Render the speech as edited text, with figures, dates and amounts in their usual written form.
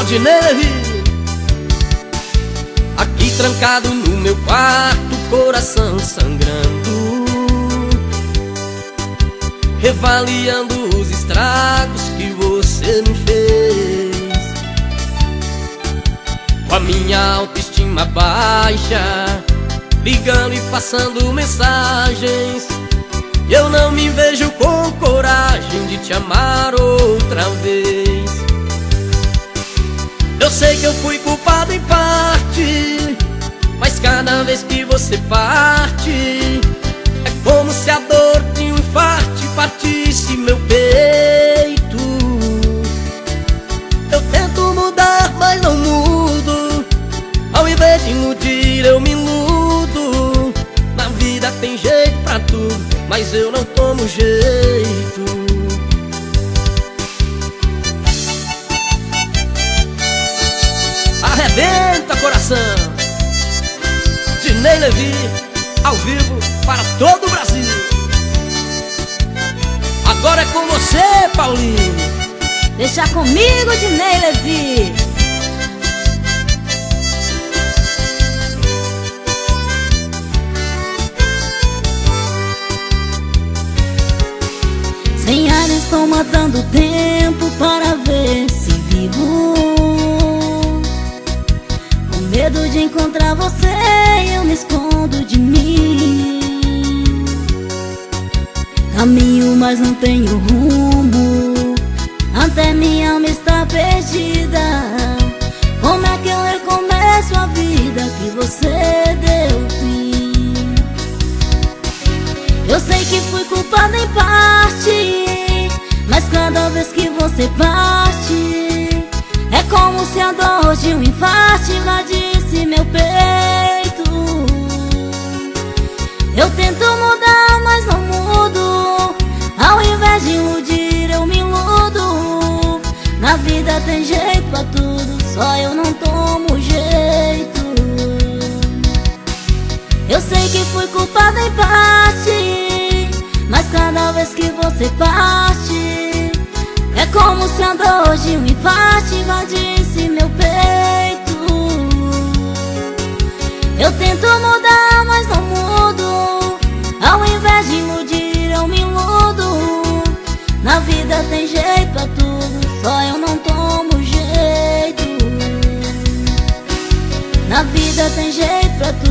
Dinei Levi. Aqui trancado no meu quarto, coração sangrando, revaliando os estragos que você me fez. Com a minha autoestima baixa, ligando e passando mensagens, eu não me vejo com coragem de te amar outra vez. Eu sei que eu fui culpado em parte, mas cada vez que você parte, é como se a dor de um infarte partisse meu peito. Eu tento mudar, mas não mudo. Ao invés de iludir, eu me iludo. Na vida tem jeito pra tudo, mas eu não tomo jeito. Arrebenta, coração! Dinei Levi, ao vivo para todo o Brasil. Agora é com você, Paulinho. Deixa comigo, Dinei Levi. Sem ar estou matando tempo para ver se vivo. Com medo de encontrar você, eu me escondo de mim. Caminho, mas não tenho rumo. Até minha alma está perdida. Como é que eu recomeço a vida que você deu fim? Eu sei que fui culpada em parte, mas cada vez que você parte, é como se a dor de um infarte invadisse meu peito. Eu tento mudar, mas não mudo. Ao invés de iludir, eu me iludo. Na vida tem jeito pra tudo, só eu não tomo jeito. Eu sei que fui culpada em parte, mas cada vez que você parte, é como se a dor de um infarte invadisse meu peito. Eu tento mudar, mas não mudo. Ao invés de iludir, eu me iludo. Na vida tem jeito pra tudo, só eu não tomo jeito. Na vida tem jeito pra tudo,